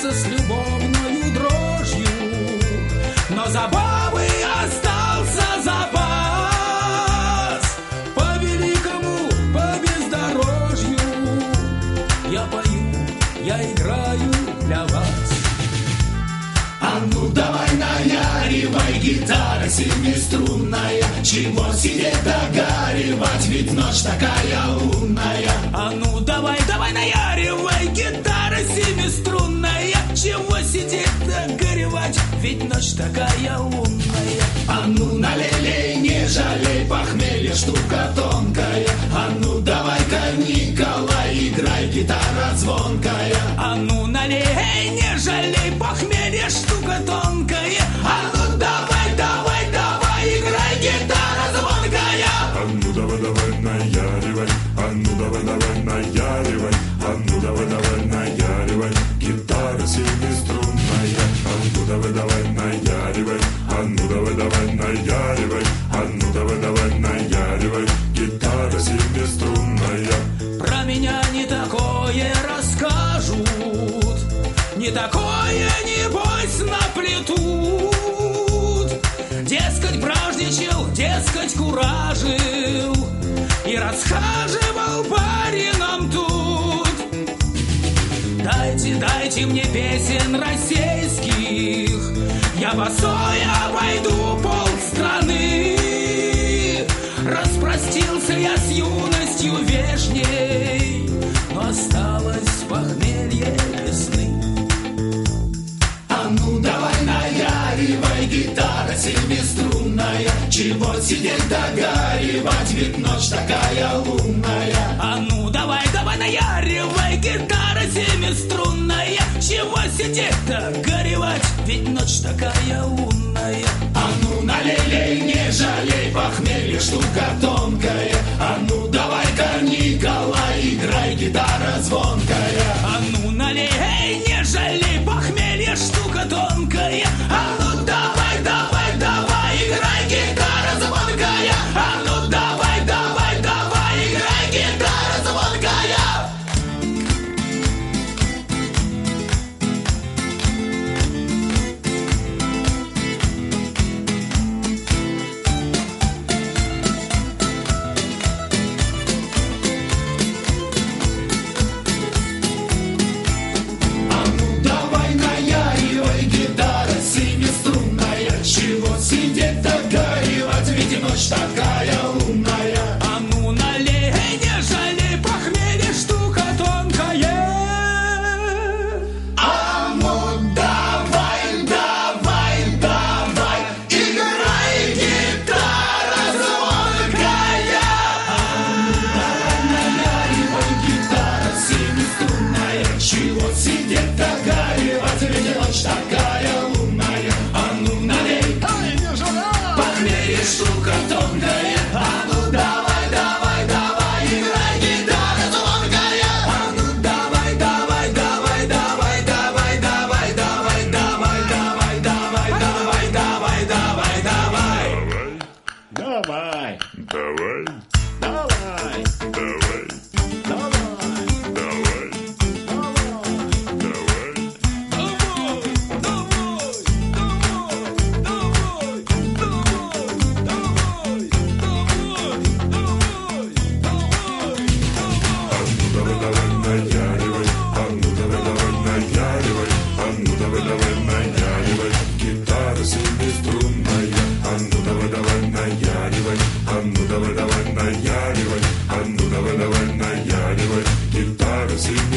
бьется с любовною дрожью, но забавы остался запас. По великому, по бездорожью я пою, я играю для вас. А ну давай наяривай, гитара семиструнная, чего сидеть догоривать, ведь ночь такая лунная. А ну давай, давай наяривай, гитара семиструнная, чего сидеть догоревать, ведь ночь такая лунная. А ну налей, не жалей, похмелье штука тонкая. А ну давай-ка, Николай, играй, гитара звонкая. А ну налей, не жалей, похмелье штука тонкая. А ну давай, давай, давай, играй, гитара звонкая. А ну давай, давай, наяривай, а ну давай, давай, наяривай, а ну давай, давай, наяривай, гитара семиструнная. А ну давай, давай, наяривай, а ну давай, давай, наяривай, а ну давай, давай, наяривай, гитара семиструнная. Про меня не такое расскажут, не такое, небось, наплетут. Дескать, бражничал, дескать, куражил и расхаживал барином тут. Дайте, дайте мне песен российских, я босой обойду полстраны. Распростился я с юностью вешней, но осталось похмелье весны. А ну давай наяривай, гитара семиструнная, чего сидеть догоривать, ведь ночь такая лунная. А ну давай, давай наяривай, гитара семиструнная, чего сидеть-то горевать, ведь ночь такая лунная. А ну налей, не жалей, похмелье штука тонкая. А ну давай-ка, Николай, играй, гитара звонкая. А ну налей, не жалей, похмелье штука тонкая. А ну давай, давай, давай, играй, гитара звонкая. А ну давай, давай, давай, играй, гитара звонкая. А ну давай наяривай, гитара семиструнная, чего сидеть догоривать, ведь ночь такая лунная. А ну налей, не жалей, похмелье штука тонкая. А ну давай, давай, давай, играй, гитара звонкая. Давай наяривай, гитара семиструнная, чего сидеть догоривать, ведь ночь такая лунная. А ну налей, похмелье штука тонкая. А ну давай, давай, давай, играй, гитара звонкая. А ну давай, давай, давай, давай, давай, давай, давай, давай, давай, давай, давай, давай, давай, давай. Давай, Давай, давай, давай, давай, давай, давай. а ну давай, давай, наяривай, а ну давай, давай, наяривай, а ну давай, давай, наяривай, гитара семиструнная. А ну давай, давай, наяривай, а ну давай, давай, наяривай, а ну давай, давай, наяривай, гитара семиструнная.